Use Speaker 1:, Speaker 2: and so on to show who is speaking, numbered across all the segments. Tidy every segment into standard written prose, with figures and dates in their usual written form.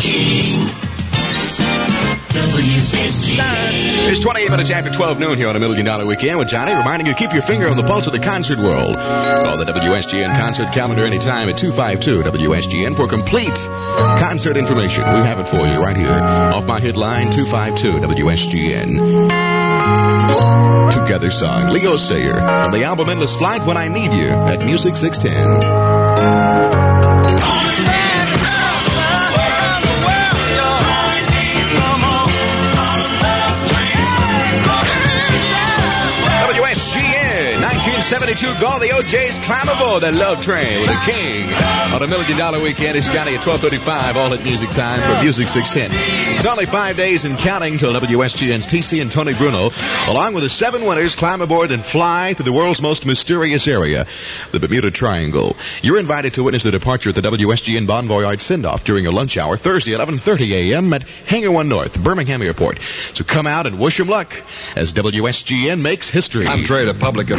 Speaker 1: It's 28 minutes after 12 noon here on $1 Million Weekend with Johnny, reminding you keep your finger on the pulse of the concert world. Call the WSGN concert calendar anytime at 252-WSGN for complete concert information. We have it for you right here off my hit line 252-WSGN. Together song, Leo Sayer from the album Endless Flight, When I Need You at Music 610. WSGN 1972 Gall, the OJ's Climb Aboard the Love Train, the king on $1 Million Weekend. It's Johnny at 12:35, all at music time for Music 610. It's only 5 days and counting till WSGN's TC and Tony Bruno, along with the 7 winners, climb aboard and fly to the world's most mysterious area, the Bermuda Triangle. You're invited to witness the departure at the WSGN Bon Voyage send-off during your lunch hour Thursday at 11:30 a.m. at Hangar 1 North, Birmingham Airport. So come out and wish 'em luck as WSGN makes history.
Speaker 2: I'm Trey, the publican.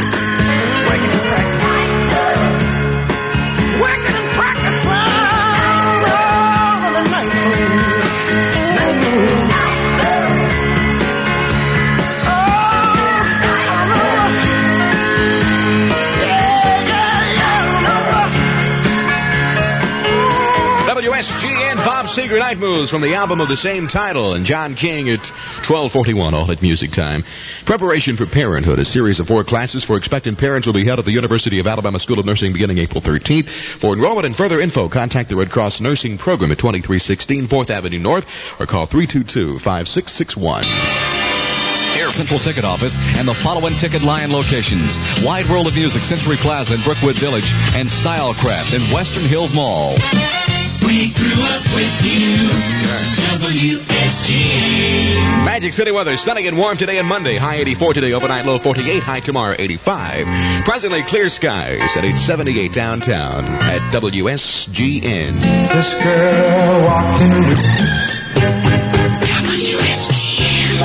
Speaker 1: WSGN Bob Seger Night Moves from the album of the same title, and John King at 12:41, all at music time. Preparation for Parenthood, a series of 4 classes for expectant parents will be held at the University of Alabama School of Nursing beginning April 13th. For enrollment and further info, contact the Red Cross Nursing Program at 2316 4th Avenue North or call 322-5661.
Speaker 3: Air Central Ticket Office and the following Ticket Lion locations: Wide World of Music, Century Plaza in Brookwood Village, and Stylecraft in Western Hills Mall.
Speaker 4: We grew up with you, WSGN.
Speaker 1: Magic City weather, sunny and warm today and Monday. High 84 today, overnight low 48, high tomorrow 85. Presently clear skies at 878 downtown at WSGN.
Speaker 5: This girl walked in with
Speaker 4: WSGN.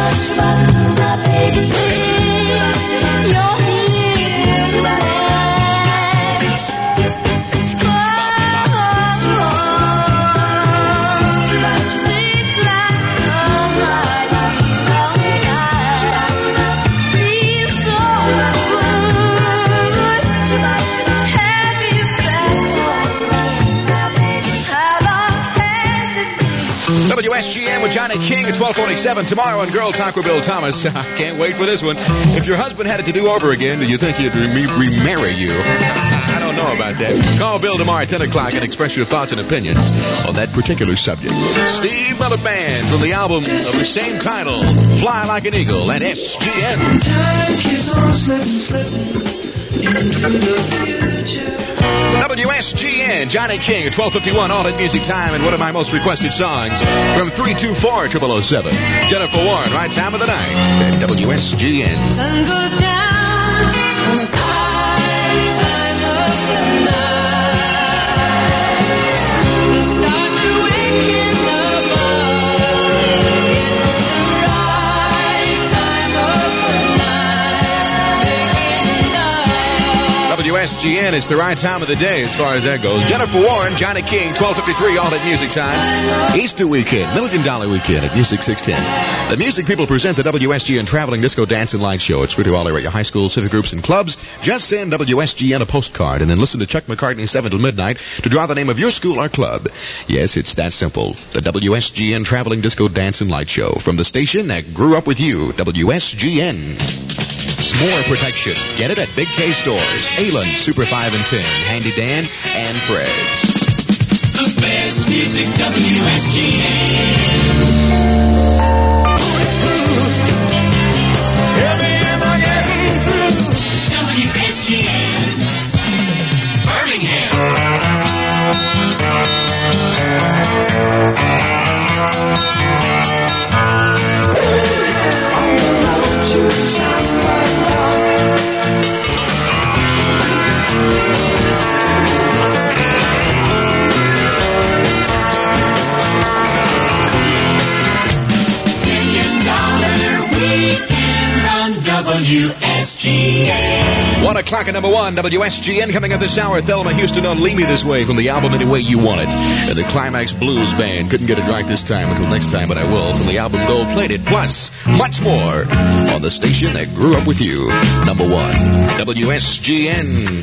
Speaker 1: WSGN with Johnny King at 12:47 tomorrow on Girl Talk with Bill Thomas. I can't wait for this one. If your husband had it to do over again, do you think he'd remarry you? I don't know about that. Call Bill tomorrow at 10 o'clock and express your thoughts and opinions on that particular subject. Steve Miller Band from the album of the same title, Fly Like an Eagle at SGN. WSGN, Johnny King at 12:51, all at music time, and one of my most requested songs from 324-0007. Jennifer Warren, right time of the night at WSGN.
Speaker 6: Sun goes down on the side, time of the night. The stars are waking above. It's the right time of the night.
Speaker 1: WSGN, it's the right time of the day as far as that goes. Jennifer Warren, Johnny King, 12:53, all at music time. Easter weekend, $1 Million Weekend at Music 610. The music people present the WSGN Traveling Disco Dance and Light Show. It's free to all area high schools, civic groups, and clubs. Just send WSGN a postcard and then listen to Chuck McCartney 7 till midnight to draw the name of your school or club. Yes, it's that simple. The WSGN Traveling Disco Dance and Light Show from the station that grew up with you, WSGN. More protection. Get it at Big K stores. Allen, Super 5 and 10, Handy Dan, and Fred's.
Speaker 4: The best music, WSGN. WSGN. Birmingham. WSGN.
Speaker 1: 1 o'clock at number 1, WSGN. Coming up this hour, Thelma Houston on Lead Me This Way from the album Any Way You Want It. And the Climax Blues Band. Couldn't get it right this time until next time, but I will, from the album Gold Plated. Plus, much more on the station that grew up with you. Number 1, WSGN.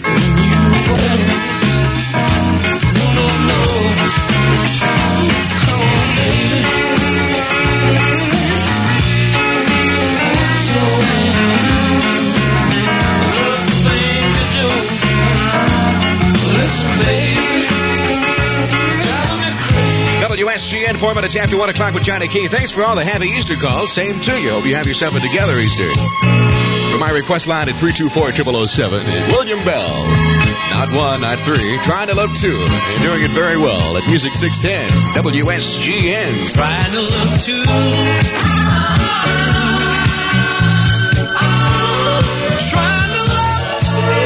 Speaker 1: WSGN, 4 minutes after 1 o'clock with Johnny King. Thanks for all the happy Easter calls. Same to you. Hope you have yourself a together Easter. For my request line at 324-0007 is William Bell. Not 1, not 3. Trying to Love 2. You're doing it very well at Music 610. WSGN.
Speaker 4: Trying to love too. Trying to love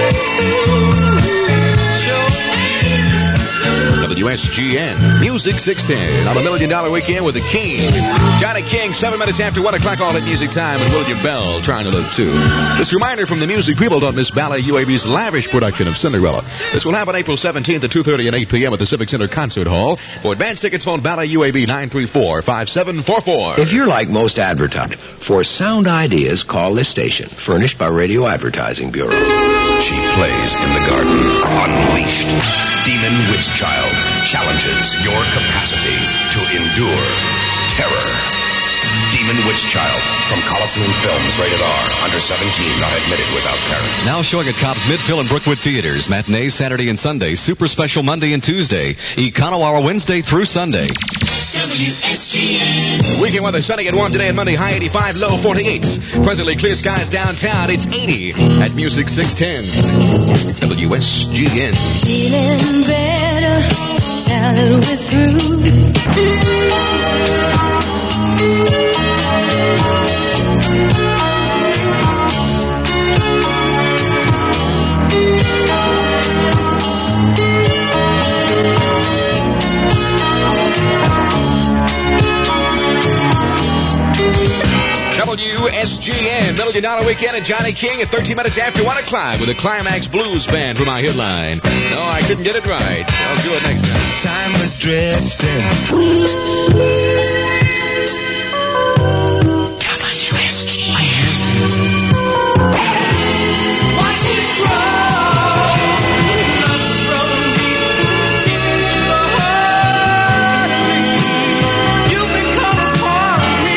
Speaker 4: too.
Speaker 1: WSGN. Music 610 on a $1 Million Weekend with the King. Johnny King, 7 minutes after 1 o'clock, all at music time, and William Bell, Trying to Love 2. This reminder from the music people, don't miss Ballet UAB's lavish production of Cinderella. This will happen April 17th at 2:30 and 8 p.m. at the Civic Center Concert Hall. For advance tickets, phone Ballet UAB 934-5744.
Speaker 2: If you're like most advertisers, for sound ideas, call this station, furnished by Radio Advertising Bureau.
Speaker 7: She plays in the garden. Unleashed. Demon Witch Child challenges your capacity to endure terror. Demon Witch Child from Coliseum Films, rated R, under 17, not admitted without parents.
Speaker 3: Now showing at Cobb's Midfield and Brookwood Theaters. Matinee Saturday and Sunday. Super Special Monday and Tuesday. Econo Hour Wednesday through Sunday.
Speaker 4: WSGN.
Speaker 1: Weekend weather sunny at 1 today and Monday, high 85, low 48. Presently clear skies downtown. It's 80 at Music 610. WSGN.
Speaker 6: Feeling better now that we're through.
Speaker 1: WSGN, $1 Million Weekend and Johnny King at 13 minutes after 1 o'clock with the Climax Blues Band for my headline. No, I couldn't get it right. I'll do it next time.
Speaker 5: Time was drifting.
Speaker 4: Watch it grow. Nothing from you become a part of me.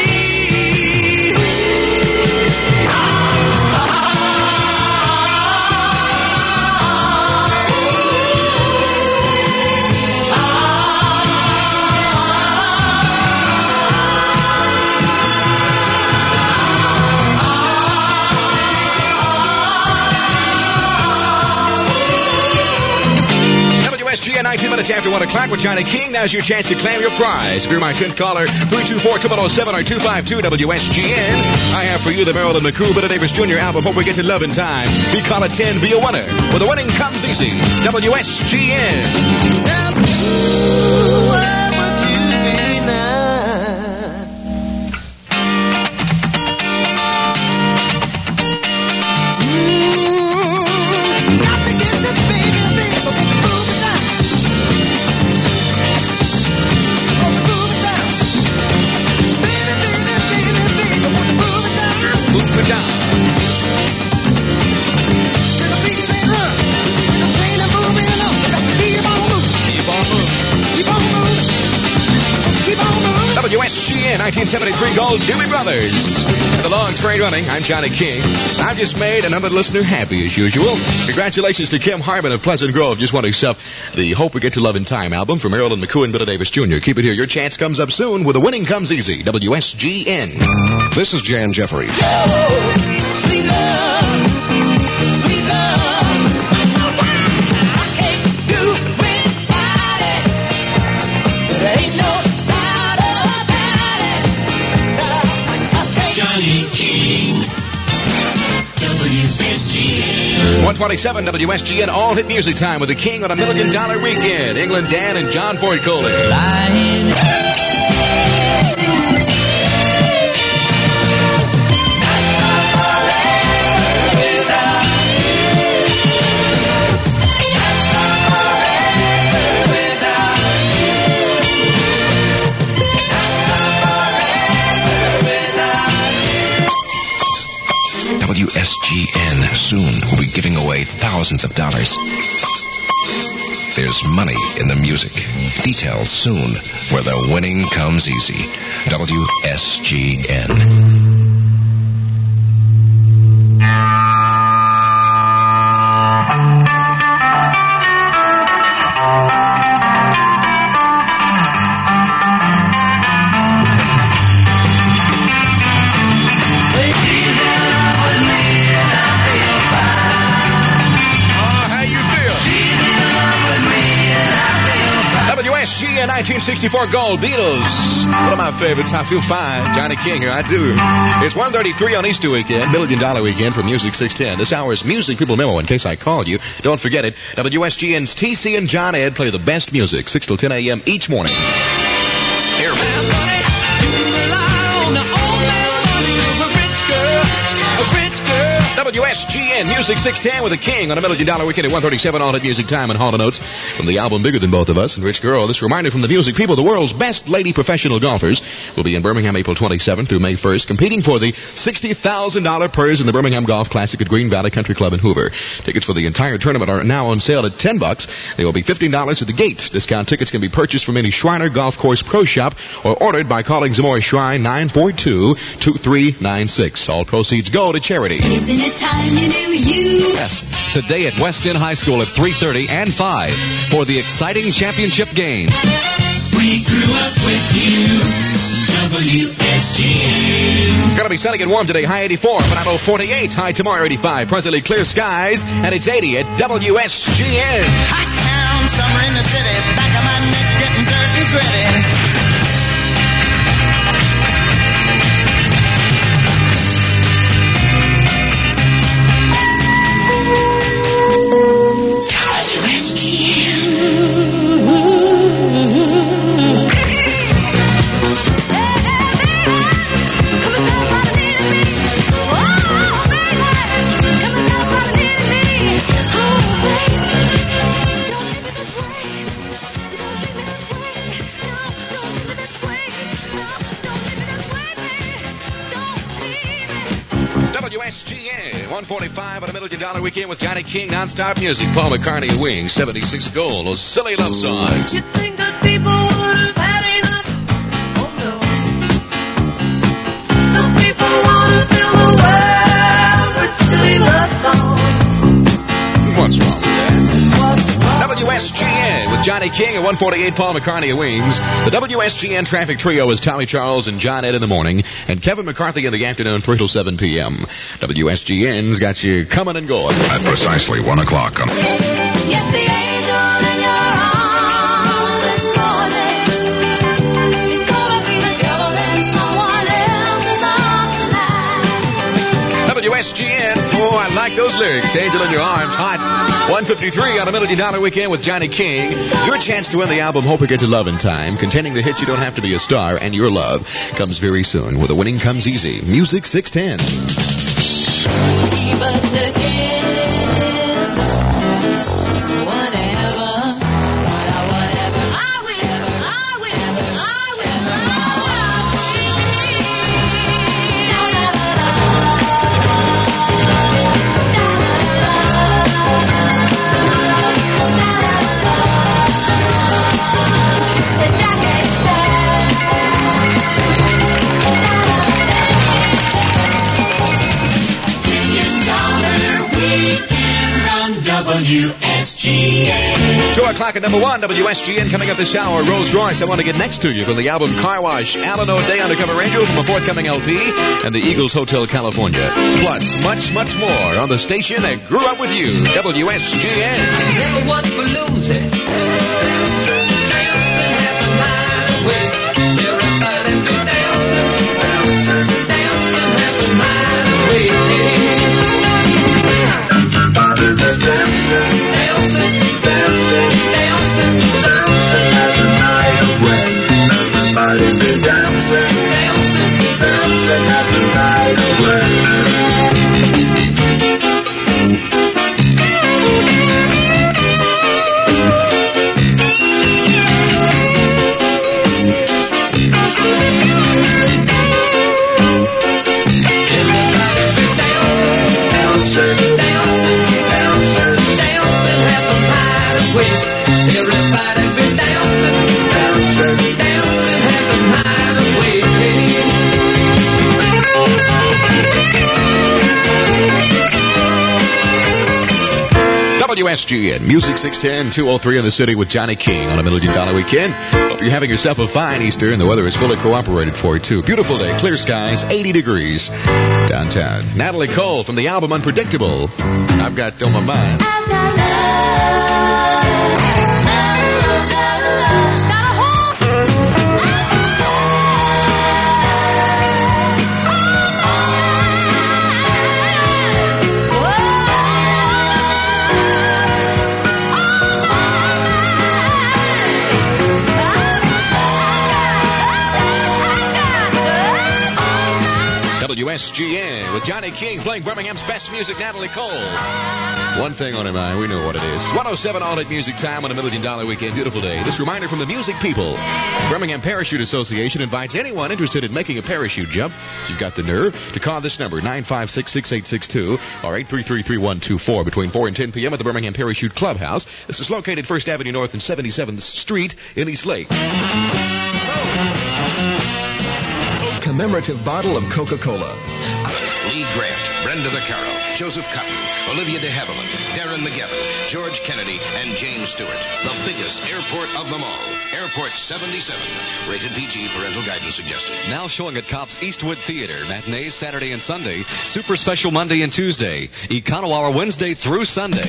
Speaker 1: WSGN, 19 minutes after 1 o'clock with Johnny King. Now's your chance to claim your prize. If you're my 10th caller, 324-0007 or 252-WSGN. I have for you the Marilyn McCoo, Billy Davis Jr. album, Hope We Get to Love in Time. Be call at 10, be a winner. Where the winning comes easy. WSGN.
Speaker 4: Where would you be now? Got to get the baby, baby, move it down. Move it down. Baby, baby, baby, baby, move it down.
Speaker 1: Move it down.
Speaker 4: To the beat, say run. The plane is moving along. Keep on moving.
Speaker 1: Keep on moving.
Speaker 4: Keep on moving. Keep on moving.
Speaker 1: WSGN, 1973 Gold, Doobie Brothers. And the long train running, I'm Johnny King. I've just made another listener happy as usual. Congratulations to Kim Harmon of Pleasant Grove. Just want to accept the Hope We Get to Love in Time album from Marilyn McCoo and Billy Davis Jr. Keep it here. Your chance comes up soon with the winning comes easy. WSGN.
Speaker 7: This is Jan Jeffries.
Speaker 4: Sweet love. Sweet love. I can't do without it. There ain't no doubt about it. Johnny King. WSGN.
Speaker 1: 127 WSGN All Hit Music Time with the King on $1 Million Weekend. England Dan and John Ford Coley.
Speaker 4: Lying.
Speaker 2: away thousands of dollars. There's money in the music. Details soon, where the winning comes easy. WSGN.
Speaker 1: WSGN 1964 Gold, Beatles. One of my favorites. I feel fine. Johnny King here. I do. It's 1:33 on Easter weekend, $1 Million Weekend from Music 610. This hour's Music People Memo. In case I called you, don't forget it. WSGN's TC and John Ed play the best music, 6 till 10 a.m. each morning. WSGN Music 610 with a King on $1 Million Weekend at 1:37 on at Music Time and Hall & Oates from the album Bigger Than Both of Us and Rich Girl. This reminder from the music people, the world's best lady professional golfers will be in Birmingham April 27th through May 1st, competing for the $60,000 purse in the Birmingham Golf Classic at Green Valley Country Club in Hoover. Tickets for the entire tournament are now on sale at $10. They will be $15 at the gate. Discount tickets can be purchased from any Shriner Golf Course Pro Shop or ordered by calling Zamora Shrine 942-2396. All proceeds go to charity.
Speaker 6: Isn't it time you knew you?
Speaker 3: Yes, today at West End High School at 3:30 and 5 for the exciting championship game.
Speaker 4: We grew up with you, WSGN.
Speaker 1: It's going to be sunny and warm today, high 84, but 48, high tomorrow 85. Presently clear skies, and it's 80 at WSGN.
Speaker 4: Hot town, summer in the city, back of my neck getting dirt and gritty.
Speaker 1: WSGN 145 on $1 Million Weekend with Johnny King, non-stop music. Paul McCartney and Wings, 76 Gold, those silly love songs.
Speaker 6: You think that people would have had enough? Oh no. Some people want to fill the world with silly love songs.
Speaker 1: What's wrong with that?
Speaker 6: What's wrong?
Speaker 1: WSGN with Johnny King at 148, Paul McCartney and Wings. The WSGN traffic trio is Tommy Charles and John Ed in the morning, and Kevin McCarthy in the afternoon, 3 till 7 p.m. WSGN's got you coming and going.
Speaker 7: At precisely 1 o'clock on
Speaker 6: Yes, the angel in your arms this morning is gonna be the devil in someone else's arms tonight.
Speaker 1: WSGN. Oh, I like those lyrics. Angel in Your Arms, hot. 153 on $1 Million Weekend with Johnny King. Your chance to win the album Hope We Get to Love in Time, containing the hits You Don't Have to Be a Star and Your Love, comes very soon. Where the winning comes easy. Music 610.
Speaker 6: Keep us again. Whatever. I
Speaker 4: WSGN.
Speaker 1: 2 o'clock at number 1, WSGN coming up this hour. Rolls Royce, I Want to Get Next to You from the album Car Wash. Alan O'Day, Undercover Angel from a forthcoming LP, and the Eagles Hotel California. Plus, much, much more on the station that grew up with you, WSGN.
Speaker 4: Never one for losing. Dancing, have the night away. Everybody be dancing, have the night away. Everybody be dancing, have the night away. Everybody be dancing, have the night away.
Speaker 1: WSGN, Music 610, 203 in the city with Johnny King on a $1 Million Weekend. Hope you're having yourself a fine Easter, and the weather is fully cooperated for you, too. Beautiful day, clear skies, 80 degrees downtown. Natalie Cole from the album Unpredictable. I've got on my mind. WSGN with Johnny King playing Birmingham's best music, Natalie Cole. One thing on her mind, we know what it is. It's 107 all at music time on a $1 Million Weekend. Beautiful day. This reminder from the music people. Birmingham Parachute Association invites anyone interested in making a parachute jump, if you've got the nerve, to call this number, 956-6862 or 833-3124 between 4 and 10 p.m. at the Birmingham Parachute Clubhouse. This is located 1st Avenue North and 77th Street in East Lake.
Speaker 8: Commemorative bottle of Coca-Cola.
Speaker 2: Lee Grant, Brenda Vaccaro, Joseph Cotton, Olivia de Havilland, Darren McGavin, George Kennedy, and James Stewart. The biggest airport of them all. Airport 77. Rated PG. Parental guidance suggested.
Speaker 3: Now showing at Cops Eastwood Theater. Matinees Saturday and Sunday. Super special Monday and Tuesday. Econo Hour Wednesday through Sunday.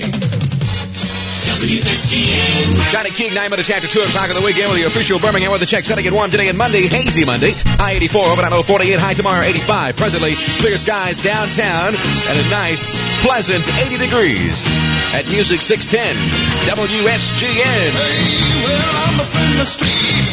Speaker 4: WSGN.
Speaker 1: Johnny King, 9 minutes after 2 o'clock on the weekend with the official Birmingham Weather Check. Setting at 1 today and Monday, hazy Monday. High 84, overnight low 48, high tomorrow 85. Presently, clear skies downtown and a nice, pleasant 80 degrees at Music 610 WSGN.
Speaker 5: Hey, well, I'm a friend of the street.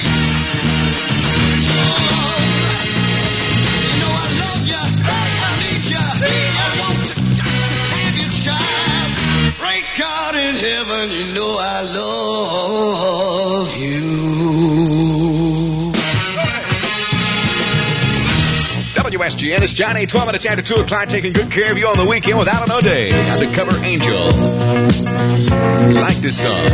Speaker 5: You know I love you. I need you. I want to have you, child. Great God in heaven, you know I love you.
Speaker 1: WSGN, it's Johnny, 12 minutes after 2 o'clock, taking good care of you on the weekend with Alan O'Day. Undercover Angel. Like this song.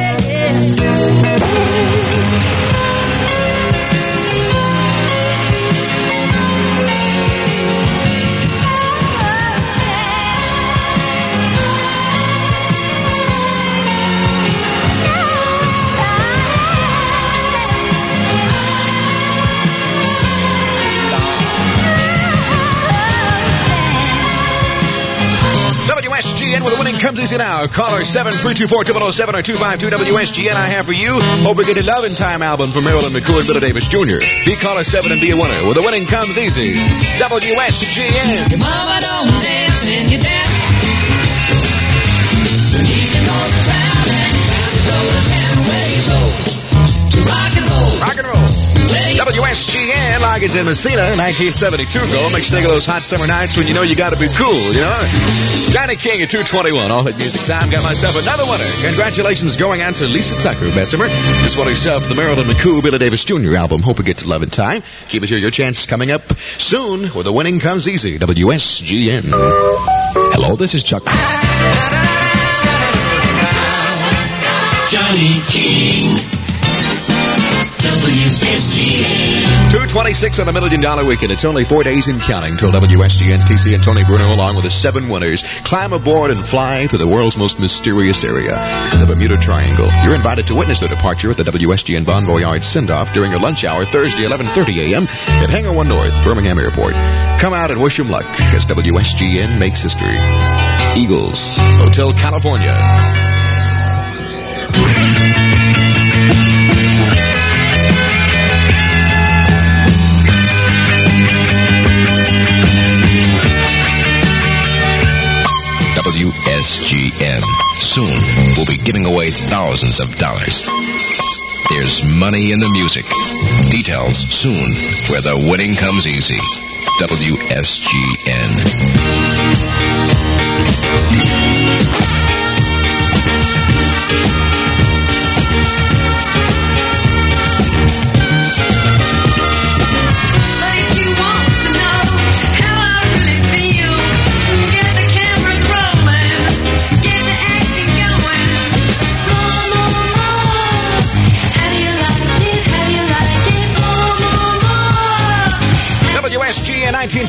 Speaker 1: WSGN with the winning comes easy now. Caller 7-324-0007 or 252-WSGN I have for you. Hope we get a Love in Time album from Marilyn McCool and Billy Davis Jr. Be caller 7 and be a winner with the winning comes easy. WSGN.
Speaker 4: Your mama don't dance and you dance. The evening goes around and go to town where you go to rock and roll.
Speaker 1: Rock and roll. WSGN, like it's in Messina, 1972 goal. Makes you think of those hot summer nights when you know you got to be cool, you know? Johnny King at 2:21, all at music time. Got myself another winner. Congratulations going out to Lisa Tucker, Bessemer. Just won herself the Marilyn McCool, Billy Davis Jr. album. Hope it gets Love in Time. Keep it here. Your chance coming up soon where the winning comes easy. WSGN.
Speaker 3: Hello, this is Chuck.
Speaker 4: Johnny King. WSGN.
Speaker 1: 226 on a $1 Million Weekend. It's only 4 days in counting till WSGN's TC and Tony Bruno, along with the 7 winners, climb aboard and fly through the world's most mysterious area, the Bermuda Triangle. You're invited to witness their departure at the WSGN Bon Voyage send-off during your lunch hour Thursday, 11:30 a.m. at Hangar 1 North, Birmingham Airport. Come out and wish them luck as WSGN makes history. Eagles, Hotel California.
Speaker 2: WSGN. Soon, we'll be giving away thousands of dollars. There's money in the music. Details soon, where the winning comes easy. WSGN.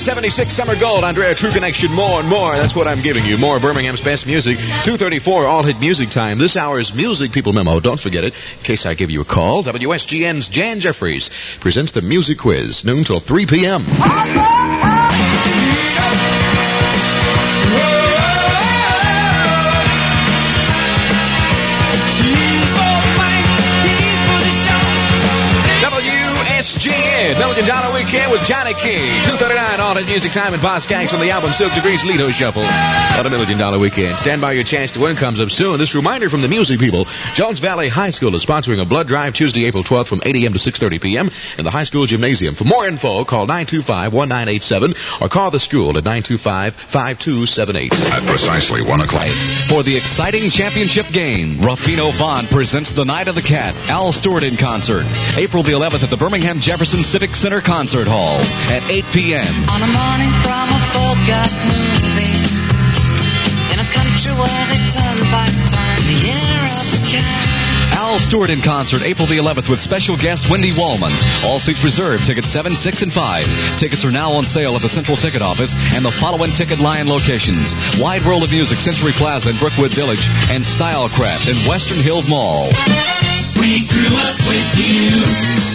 Speaker 1: 76 Summer Gold, Andrea True Connection, more and more. That's what I'm giving you. More Birmingham's best music. 2:34 all hit music time. This hour's Music People Memo. Don't forget it. In case I give you a call, WSGN's Jan Jeffries presents the Music Quiz, noon till 3 p.m. WSGN, $1 Million Weekend with Johnny King. 2:39 all hit music time, and Boss Skaggs from the album Silk Degrees Lido Shuffle on $1 Million Weekend. Stand by, your chance to win comes up soon. This reminder from the Music People: Jones Valley High School is sponsoring a blood drive Tuesday, April 12th from 8 a.m. to 6:30 p.m. in the high school gymnasium. For more info, call 925-1987 or call the school at 925-5278.
Speaker 7: At precisely 1 o'clock.
Speaker 3: For the exciting championship game, Ruffino Font presents the Night of the Cat, Al Stewart in concert, April the 11th at the Birmingham Jefferson Civic Center Concert Hall at 8 p.m.
Speaker 8: On a morning from a folk movie, in a country where they turn back time, the year of the cat.
Speaker 3: Al Stewart in concert, April the 11th with special guest Wendy Wallman. All seats reserved. Tickets 7, 6, and 5. Tickets are now on sale at the Central Ticket Office and the following Ticket Lion locations: Wide World of Music, Century Plaza in Brookwood Village, and Stylecraft in Western Hills Mall.
Speaker 4: We grew up with you,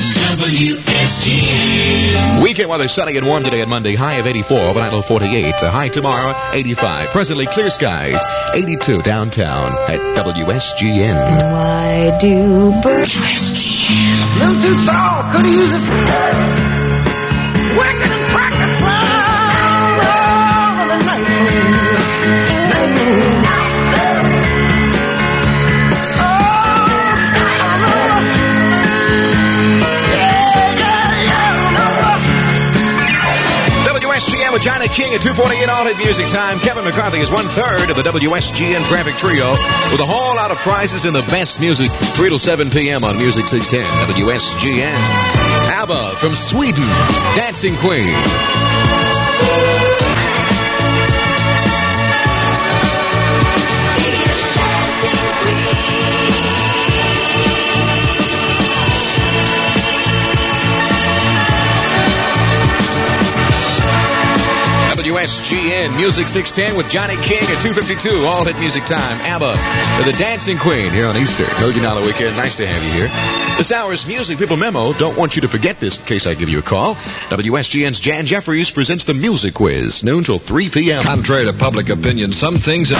Speaker 4: WSGN.
Speaker 1: Weekend weather sunny and warm today and Monday. High of 84, overnight low 48. High tomorrow, 85. Presently clear skies, 82 downtown at WSGN.
Speaker 6: Why do birds
Speaker 4: WSGN.
Speaker 6: a little too tall? Could have used it. Working and practicing all the night.
Speaker 1: WSGN with Johnny King at 2:48 all hit music time. Kevin McCarthy is 1/3 of the WSGN traffic trio with a whole lot of prizes in the best music. 3 till 7 p.m. on Music 610 WSGN. ABBA from Sweden, Dancing Queen. WSGN Music 610 with Johnny King at 2:52 all hit music time. ABBA for the Dancing Queen here on Easter. $1 Million Weekend. Nice to have you here. This hour's Music People Memo. Don't want you to forget this in case I give you a call. WSGN's Jan Jeffries presents the Music Quiz, noon till 3 p.m.
Speaker 9: Contrary to public opinion, some things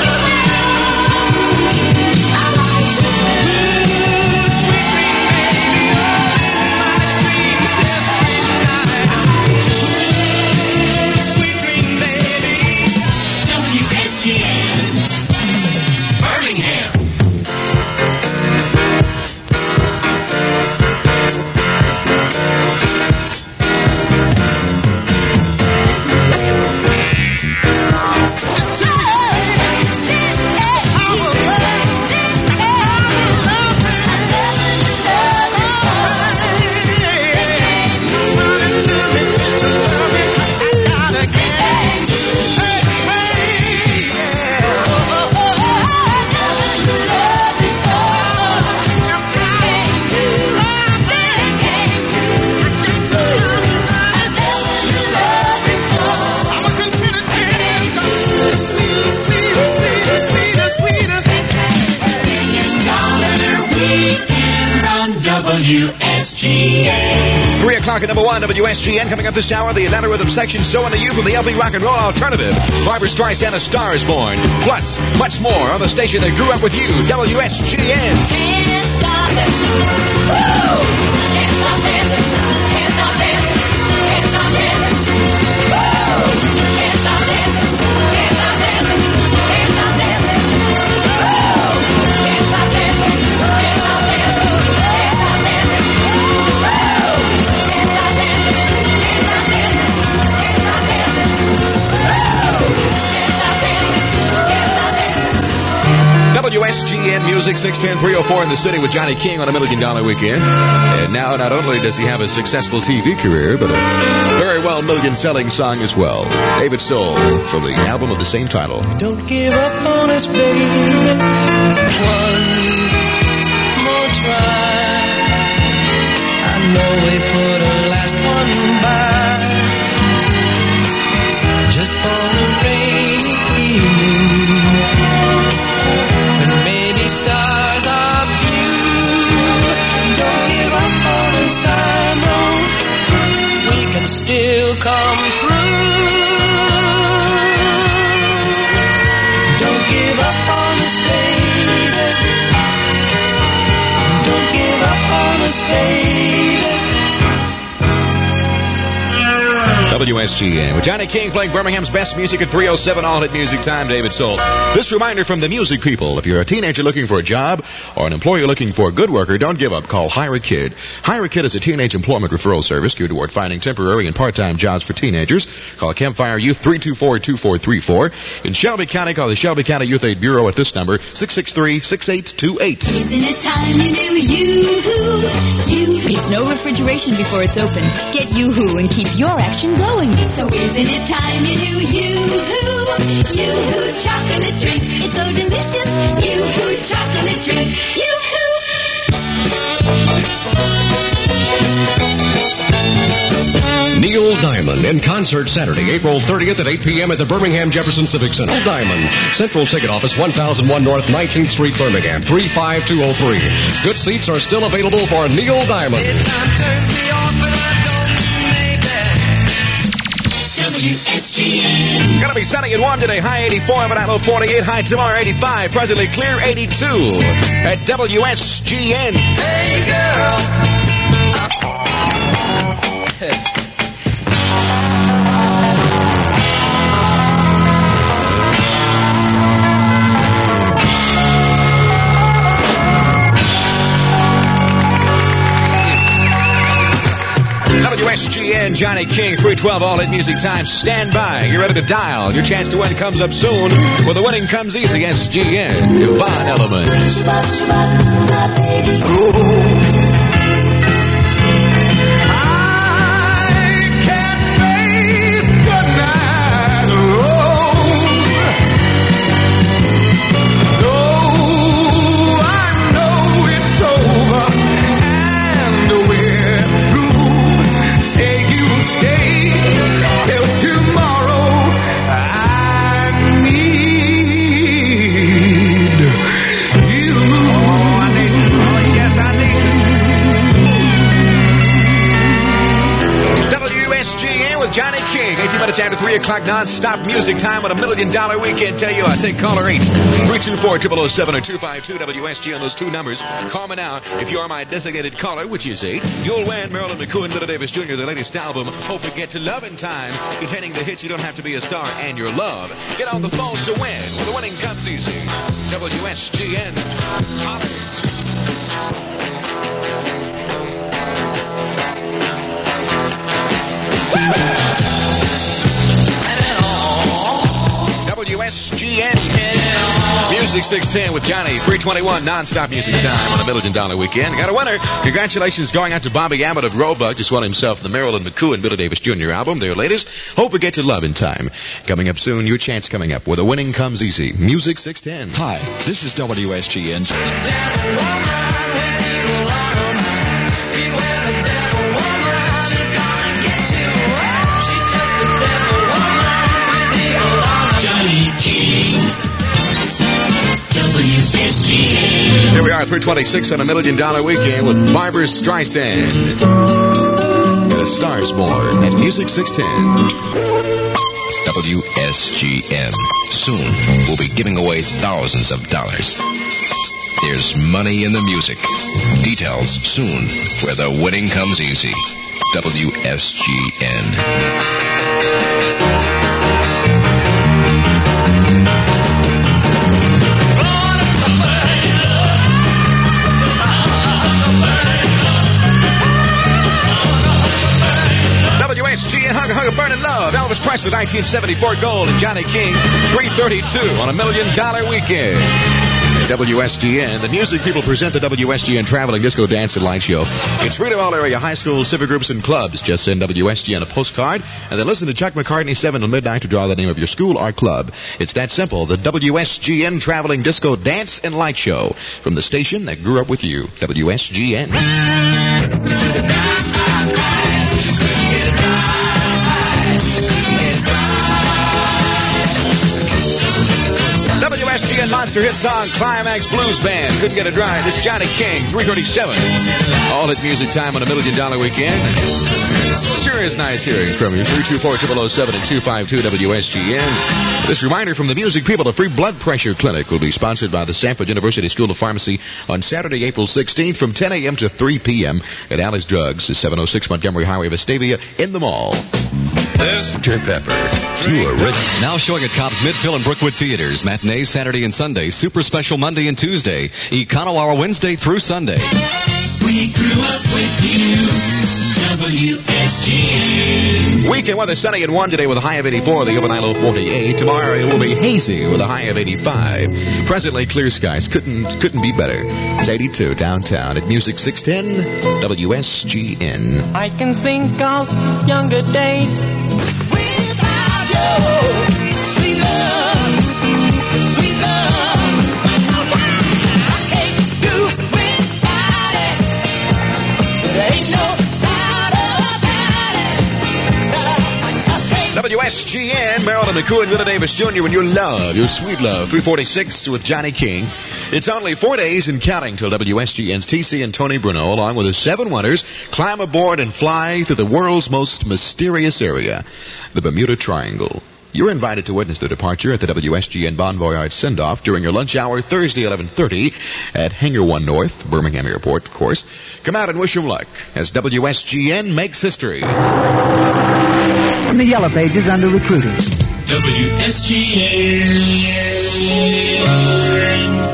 Speaker 4: WSGN.
Speaker 1: 3 o'clock at number 1, WSGN. Coming up this hour, the Atlanta Rhythm section showing to you from the LP Rock and Roll Alternative. Barbra Streisand, A Star Is Born. Plus, much more on the station that grew up with you, WSGN.
Speaker 6: Can't stop it. Woo! Can't stop dancing. Can't stop dancing. Can't stop dancing. Woo! Can't stop dancing. Can't stop dancing. Can't stop dancing. Woo! Can't stop dancing. Can't stop dancing. Can't stop dancing. Woo! Can't stop dancing. Can't stop dancing. Can't stop dancing. Woo! Can't stop dancing. Can't stop dancing.
Speaker 1: WSGN Music 610 304 in the city with Johnny King on $1 Million Weekend. And now, not only does he have a successful TV career, but a very well million-selling song as well. David Soul from the album of the same title.
Speaker 8: Don't give up on us, baby. One more try. I know we put our last one by.
Speaker 1: WSGN. With Johnny King playing Birmingham's best music at 3:07 all at music time, David Soul. This reminder from the music people. If you're a teenager looking for a job or an employer looking for a good worker, don't give up. Call Hire a Kid. Hire a Kid is a teenage employment referral service geared toward finding temporary and part-time jobs for teenagers. Call Campfire Youth 324-2434. In Shelby County, call the Shelby County Youth Aid Bureau at this number, 663-6828.
Speaker 6: Isn't it time you knew Yoo-hoo? It's no refrigeration before it's open. Get Yoo-hoo and keep your action going. So isn't it time you knew Yoo-hoo? Yoo-hoo chocolate drink. It's so delicious. Yoo-hoo chocolate drink. Yoo-hoo.
Speaker 10: Neil Diamond in concert Saturday, April 30th at 8 p.m. at the Birmingham Jefferson Civic Center. Neil Diamond, Central Ticket Office, 1001 North 19th Street, Birmingham, 35203. Good seats are still available for Neil Diamond.
Speaker 6: WSGN.
Speaker 1: It's going to be sunny and warm today. High 84, but low 48. High tomorrow 85. Presently clear 82 at WSGN.
Speaker 5: Hey, girl.
Speaker 1: WSGN, Johnny King, 312 all hit music time. Stand by. You're ready to dial. Your chance to win comes up soon. Well, the winning comes easy. SGN, Yvonne Elements. Johnny King, 18 minutes after 3 o'clock, non-stop music time on $1 Million Weekend. Tell you, I take caller 8, 324-0007 or 252 WSG on those two numbers. Call me now. If you are my designated caller, which is 8, you'll win Marilyn McCool and Little Davis Jr., the latest album, Hope We Get to Love in Time, containing the hits You Don't Have to Be a Star and Your Love. Get on the phone to win. Well, the winning comes easy. WSGN. WSGN Music 610 with Johnny, 321 non-stop music time on $1 Million Weekend. Got a winner. Congratulations going out to Bobby Abbott of Roebuck. Just won himself the Marilyn McCool and Billy Davis Jr. album, their latest. Hope We Get to Love in Time. Coming up soon, your chance coming up where the winning comes easy. Music 610.
Speaker 3: Hi, this is WSGN's.
Speaker 1: Here we are, 326 on $1 Million Weekend with Barbra Streisand. And a Stars Born at Music 610.
Speaker 2: WSGN. Soon, we'll be giving away thousands of dollars. There's money in the music. Details soon, where the winning comes easy. WSGN.
Speaker 1: WSGN, Hug a Burning Love. Elvis Presley, 1974 gold, and Johnny King, 332 on $1 Million Weekend. At WSGN, the music people present the WSGN Traveling Disco Dance and Light Show. It's free to all area high schools, civic groups, and clubs. Just send WSGN a postcard, and then listen to Chuck McCartney 7 till midnight to draw the name of your school or club. It's that simple. The WSGN Traveling Disco Dance and Light Show. From the station that grew up with you, WSGN. WSGN Monster hit song, Climax Blues Band. Couldn't get it right. This is Johnny King, 337. All at music time on $1 Million Weekend. Sure is nice hearing from you. 324-0007 and 252 WSGN. This reminder from the music people, a free blood pressure clinic will be sponsored by the Stanford University School of Pharmacy on Saturday, April 16th from 10 a.m. to 3 p.m. at Alice Drugs, 706 Montgomery Highway, Vestavia, in the mall.
Speaker 10: Dr. Pepper. True original.
Speaker 3: Now showing at Cobb's Midville and Brookwood Theaters. Matinee Saturday and Sunday. Super Special Monday and Tuesday. Econo Hour Wednesday through Sunday.
Speaker 11: We grew up with you. WSGN.
Speaker 1: Weekend weather sunny at 1 today with a high of 84, the overnight low 48. Tomorrow it will be hazy with a high of 85. Presently clear skies. Couldn't be better. It's 82 downtown at Music 610 WSGN.
Speaker 4: I can think of younger days without you. Sweet love, sweet love. I can't do without it. There ain't no doubt about it.
Speaker 1: WSGN, Marilyn McCool and Willie Davis Jr. and your love, your sweet love. 346 with Johnny King. It's only 4 days and counting till WSGN's TC and Tony Bruno, along with the 7 winners, climb aboard and fly through the world's most mysterious area, the Bermuda Triangle. You're invited to witness the departure at the WSGN Bon Voyage send-off during your lunch hour Thursday 11:30 at Hangar 1 North, Birmingham Airport, of course. Come out and wish them luck as WSGN makes history.
Speaker 12: From the Yellow Pages under recruiting.
Speaker 11: WSGN.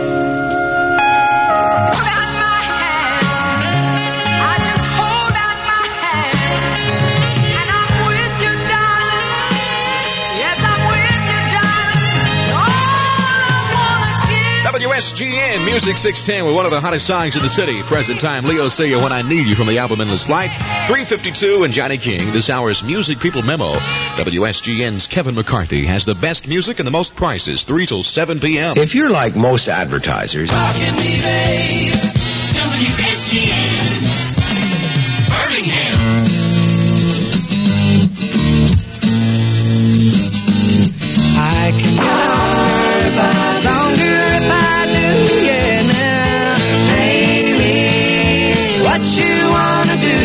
Speaker 1: WSGN Music 610 with one of the hottest songs in the city. Present time, Leo Sayer, When I Need You from the album Endless Flight. 352 and Johnny King, this hour's Music People Memo. WSGN's Kevin McCarthy has the best music and the most prices, 3 till 7 p.m.
Speaker 10: If you're like most advertisers,
Speaker 11: Rockin' me, babe. WSGN. Birmingham.
Speaker 8: I can go longer if I do, yeah, now. Pay me what you wanna do.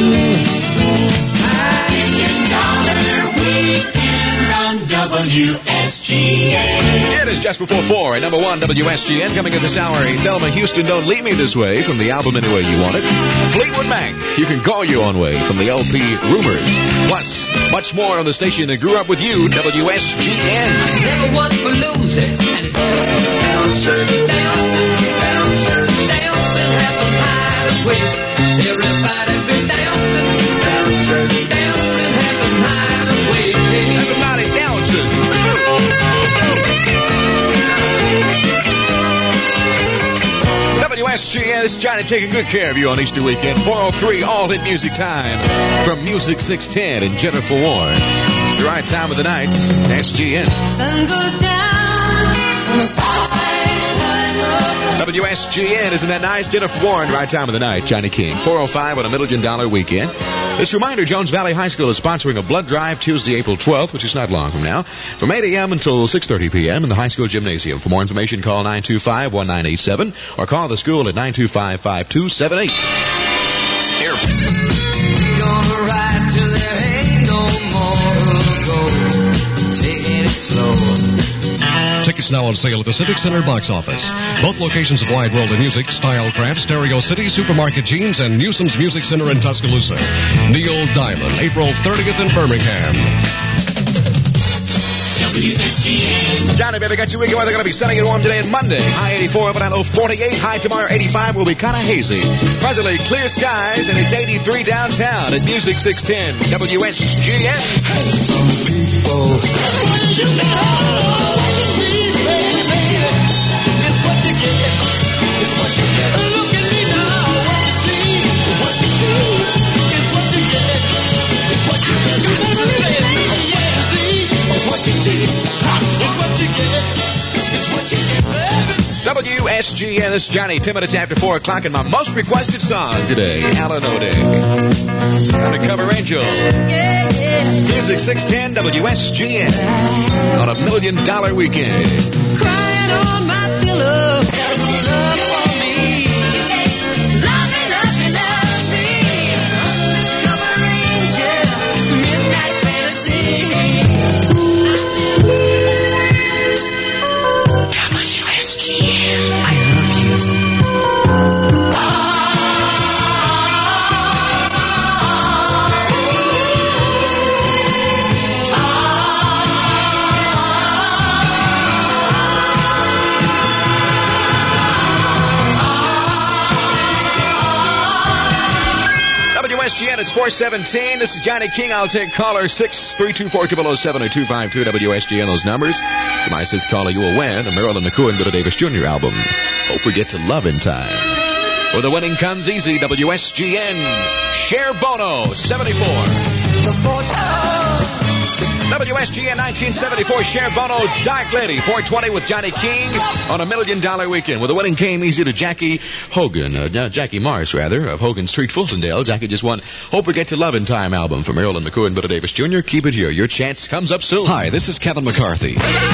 Speaker 11: $1 million weekend on WSGN.
Speaker 1: It is just before 4 at number 1 WSGN. Coming in this hour, Thelma Houston, Don't Leave Me This Way from the album Any Way You Want It. Fleetwood Mac, You Can Call Your Own Way from the LP Rumors. Plus, much more on the station that grew up with you, WSGN.
Speaker 4: Never one for losing. And it's bouncing, bouncing, bouncing, bouncing, have a night with everybody be bouncing, bouncing, bouncing, have a night with
Speaker 1: everybody bouncing. WSGN, this is Johnny taking good care of you on Easter weekend. 403 All Hit Music Time from Music 610 and Jennifer Warren. The right time of the night, SGN.
Speaker 6: Sun goes down on the side of
Speaker 1: WSGN, isn't that nice? Jennifer Warren, right time of the night, Johnny King. 405 on $1 million weekend. This reminder, Jones Valley High School is sponsoring a blood drive Tuesday, April 12th, which is not long from now, from 8 a.m. until 6:30 p.m. in the high school gymnasium. For more information, call 925-1987 or call the school at 925-5278.
Speaker 5: Gonna ride till there ain't no more to go. Taking it slow.
Speaker 10: tickets now on sale at the Civic Center box office. Both locations of Wide World of Music, Stylecraft, Stereo City, Supermarket Jeans, and Newsom's Music Center in Tuscaloosa. Neil Diamond, April 30th in Birmingham.
Speaker 1: Johnny, baby, got your weekend weather. Going to be sunny and warm today and Monday. High 84, up and low 48. High tomorrow 85 will be kind of hazy. Presently clear skies, and it's 83 downtown at Music 610 WSGN. WSGN, this is Johnny, 10 minutes after 4 o'clock, and my most requested song today, Alan O'Dick, Undercover Angel. Music 610 WSGN on $1 million weekend.
Speaker 8: Crying on my pillow. Love for me. Love me, love me, love me. Undercover angel. Midnight fantasy. WSGN. I love you.
Speaker 1: WSGN, it's 417. This is Johnny King. I'll take caller 6324007 or 252 WSGN. Those numbers. To my sixth caller, you will win a Marilyn McCoy and Billy Davis Jr. album. Don't forget to love in time. Where the winning comes easy, WSGN. Cher Bono, 74. WSGN 1974, Cher Bono, Dark Lady, 420 with Johnny King on $1 Million Weekend. Well, the winning came easy to Jackie Morris, of Hogan Street, Fultondale. Jackie just won Hope We Get to Love in Time album from Marilyn McCoy and Billy Davis Jr. Keep it here. Your chance comes up soon.
Speaker 3: Hi, this is Kevin McCarthy.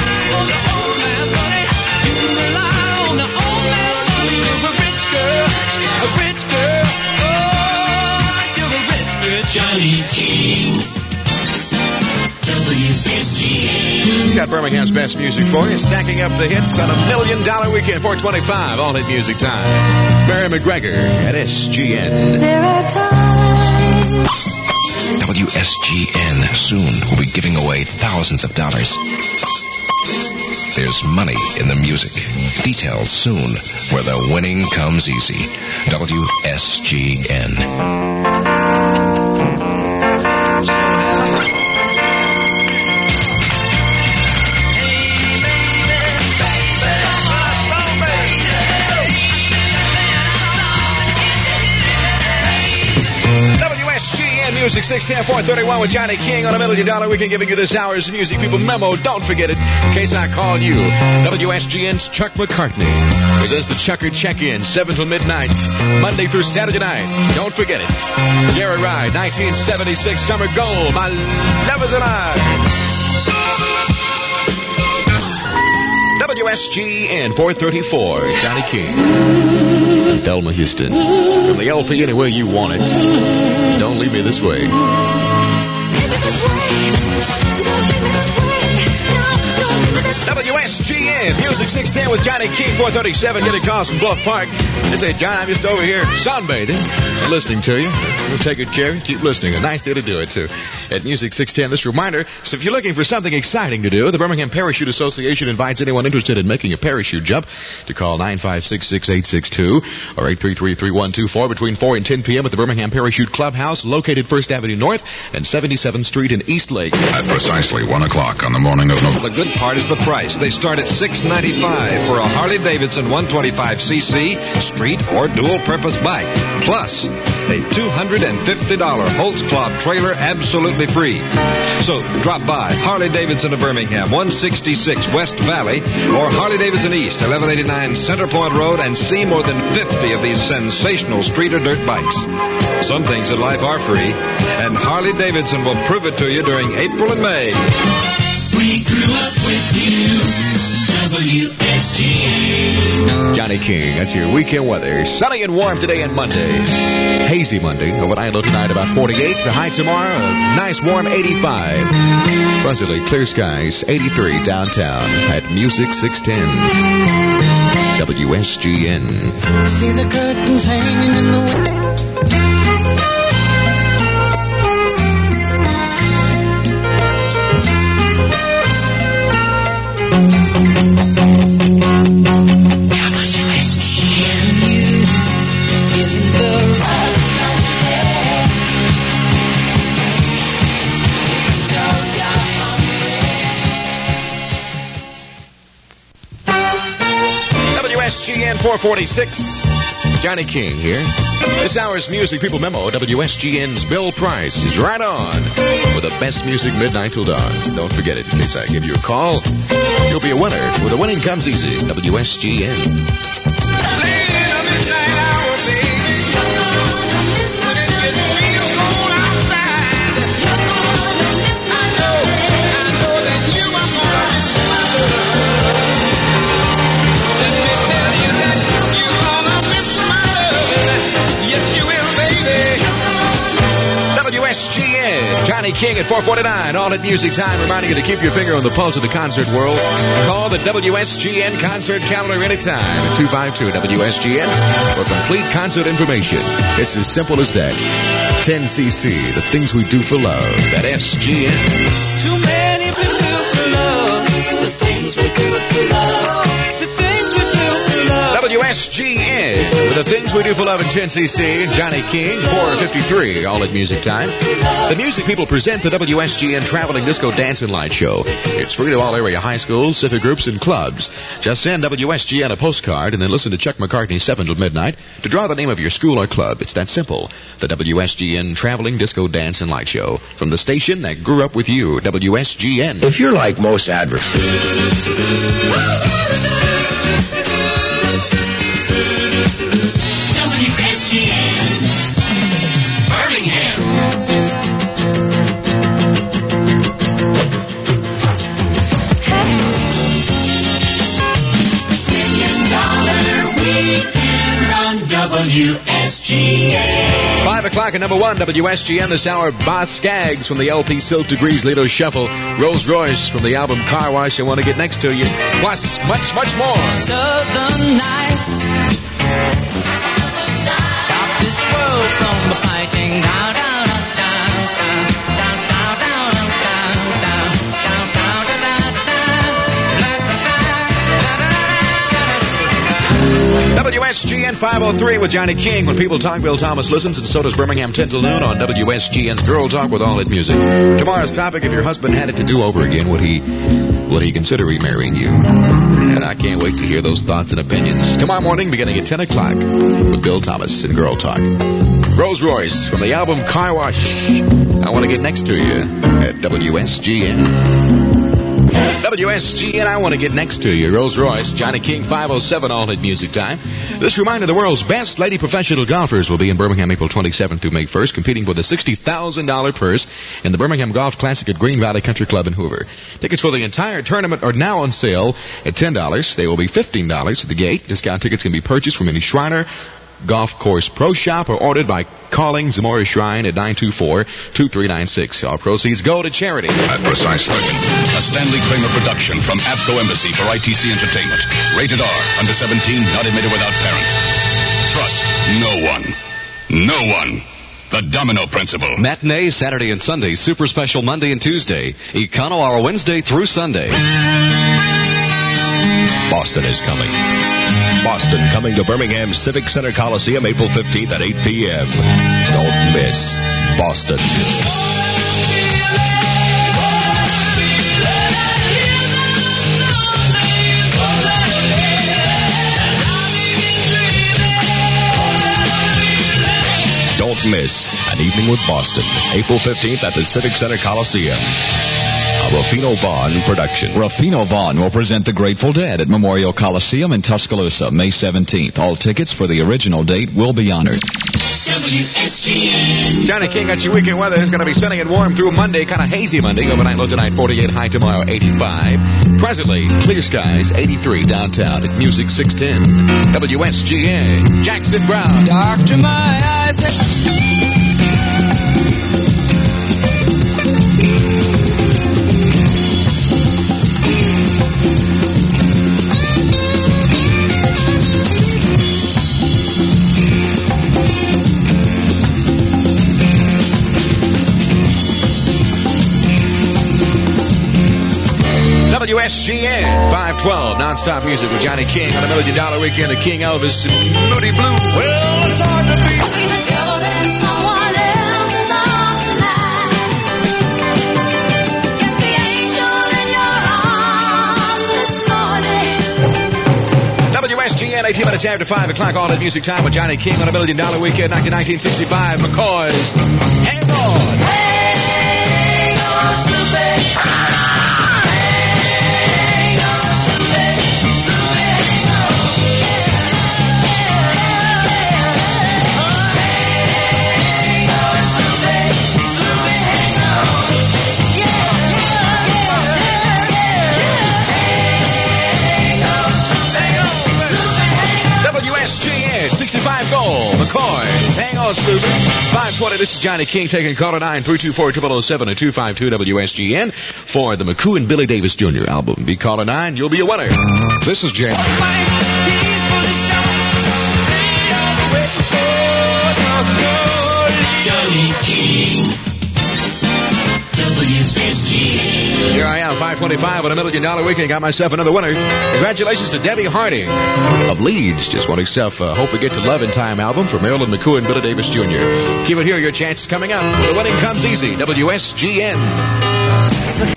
Speaker 11: Johnny King. WSGN.
Speaker 1: He's got Birmingham's best music for you, stacking up the hits on $1 Million Weekend, 425, all hit music time. Barry McGregor at SGN.
Speaker 6: There are times.
Speaker 2: WSGN soon will be giving away thousands of dollars. There's money in the music. Details soon, where the winning comes easy. WSGN.
Speaker 1: WSGN Music 610 431 with Johnny King on $1 Million Weekend, giving you this hour's music. People, memo, don't forget it. In case I call you, WSGN's Chuck McCartney presents the Chucker Check-In, 7 till midnight, Monday through Saturday nights. Don't forget it. Gary Ride, 1976 Summer Gold, My Love Is Alive. WSGN 434, Johnny King. Thelma Houston. From the LP Anywhere You Want It. Don't Leave Me This Way. WSGN Music 610 with Johnny King, 437. Getting calls from Bluff Park. They say, John, I'm just over here sunbathing. I'm listening to you. We'll take good care. Keep listening. A nice day to do it, too. At Music 610, this reminder, so if you're looking for something exciting to do, the Birmingham Parachute Association invites anyone interested in making a parachute jump to call 956-6862 or 833-3124 between 4 and 10 p.m. at the Birmingham Parachute Clubhouse, located 1st Avenue North and 77th Street in Eastlake.
Speaker 7: At precisely 1 o'clock on the morning of November.
Speaker 9: The good part is the price. They start at $695 for a Harley-Davidson 125cc street or dual-purpose bike. Plus, a $250 Holtzclaw trailer absolutely free. So drop by Harley-Davidson of Birmingham, 166 West Valley, or Harley-Davidson East, 1189 Center Point Road, and see more than 50 of these sensational street or dirt bikes. Some things in life are free, and Harley-Davidson will prove it to you during April and May.
Speaker 11: We grew up with you. WSGN.
Speaker 1: Johnny King, that's your weekend weather. Sunny and warm today and Monday. Hazy Monday. Overnight low tonight about 48. The high tomorrow, a nice warm 85. Presently, clear skies, 83 downtown at Music 610. WSGN.
Speaker 8: See the curtains hanging in the window.
Speaker 1: WSGN 446. Johnny King here. This hour's music people memo. WSGN's Bill Price is right on with the best music midnight till dawn. Don't forget it in case I give you a call. You'll be a winner. Where the winning comes easy. WSGN. WSGN, Johnny King at 449, all at music time, reminding you to keep your finger on the pulse of the concert world. Call the WSGN concert calendar anytime at 252-WSGN for complete concert information. It's as simple as that. 10cc, the things we do for love at SGN.
Speaker 8: Too many we do for love. The things we do for love. The things we do for love.
Speaker 1: WSGN with the things we do for love in 10cc. Johnny King, 4:53, all at music time. The music people present the WSGN Traveling Disco Dance and Light Show. It's free to all area high schools, civic groups, and clubs. Just send WSGN a postcard and then listen to Chuck McCartney 7 till midnight to draw the name of your school or club. It's that simple. The WSGN Traveling Disco Dance and Light Show. From the station that grew up with you, WSGN.
Speaker 7: If you're like most adversaries.
Speaker 11: WSGN.
Speaker 1: 5 o'clock at number 1, WSGN this hour. Boss Skaggs from the LP Silk Degrees Lido Shuffle. Rolls Royce from the album Car Wash, I Want to Get Next to You. Plus, much, much more.
Speaker 8: Southern nights. Stop this world from the fighting. Down, down, down, down, down, down, down, down, down, down, down,
Speaker 1: WSGN 503 with Johnny King. When people talk, Bill Thomas listens, and so does Birmingham 10 till noon on WSGN's Girl Talk with all hit music. Tomorrow's topic: if your husband had it to do over again, would he consider remarrying you? And I can't wait to hear those thoughts and opinions. Tomorrow morning, beginning at 10 o'clock, with Bill Thomas and Girl Talk. Rolls Royce from the album Car Wash, I Want to Get Next to You at WSGN. WSGN, I Want to Get Next to You. Rolls Royce, Johnny King, 507, all at music time. This reminder, the world's best lady professional golfers will be in Birmingham April 27th through May 1st, competing for the $60,000 purse in the Birmingham Golf Classic at Green Valley Country Club in Hoover. Tickets for the entire tournament are now on sale at $10. They will be $15 at the gate. Discount tickets can be purchased from any Shriner Golf Course Pro Shop or ordered by calling Zamora Shrine at 924-2396. All proceeds go to charity.
Speaker 7: At Precise Legend, a Stanley Kramer production from Abco Embassy for ITC Entertainment. Rated R, under 17, not admitted without parent. Trust no one. No one. The Domino Principle.
Speaker 3: Matinee Saturday and Sunday, super special Monday and Tuesday. Econo Hour Wednesday through Sunday.
Speaker 7: Boston is coming. Boston coming to Birmingham Civic Center Coliseum April 15th at 8 p.m. Don't miss Boston. Don't miss An Evening with Boston, April 15th at the Civic Center Coliseum. A Ruffino Vaughn production.
Speaker 13: Ruffino Vaughn will present the Grateful Dead at Memorial Coliseum in Tuscaloosa, May 17th. All tickets for the original date will be honored.
Speaker 11: WSGN.
Speaker 1: Johnny King got your weekend weather. It's going to be sunny and warm through Monday. Kind of hazy Monday. Overnight low tonight, 48. High tomorrow, 85. Presently, clear skies, 83 downtown at Music 610. WSGN. Jackson Brown.
Speaker 8: Dark to my eyes.
Speaker 1: WSGN 512 non-stop music with Johnny King on $1 million weekend. The King Elvis and Moody Blue. Well, it's hard to be.
Speaker 6: The devil in someone else's arms tonight. It's the angel in your arms this morning.
Speaker 1: WSGN 18 minutes after 5 o'clock. All at music time with Johnny King on $1 million weekend. 1965. McCoy's Hang On.
Speaker 8: Hang on, Snoopy.
Speaker 1: WSGN 65 gold. McCoy's Hang On, Snoopy. 520. This is Johnny King taking caller 9-324-0007 and 252 WSGN for the McCoo and Billy Davis Jr. album. Be caller 9. You'll be a winner. This is Jam.
Speaker 11: Johnny King. WSGN.
Speaker 1: Here I am, 525 on $1 Million Weekend. Got myself another winner. Congratulations to Debbie Harding of Leeds. Just won herself a Hope We Get to Love in Time album from Marilyn McCoo and Billy Davis Jr. Keep it here. Your chance is coming up. The winning comes easy. WSGN.